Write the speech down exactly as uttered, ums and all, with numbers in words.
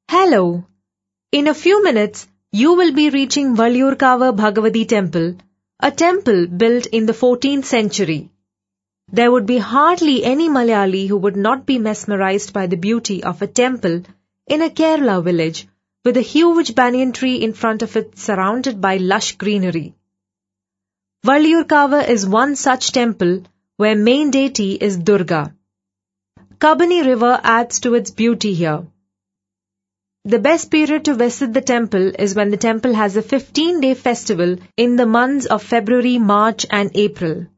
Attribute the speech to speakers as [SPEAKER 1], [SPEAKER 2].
[SPEAKER 1] Hello. In a few minutes, you will be reaching Valliyurkava Bhagavati Temple, a temple built in the fourteenth century. There would be hardly any Malayali who would not be mesmerized by the beauty of a temple in a Kerala village with a huge banyan tree in front of it surrounded by lush greenery. Valliyurkava is one such temple where main deity is Durga. Kabani river adds to its beauty here. The best period to visit the temple is when the temple has a fifteen-day festival in the months of February, March and April.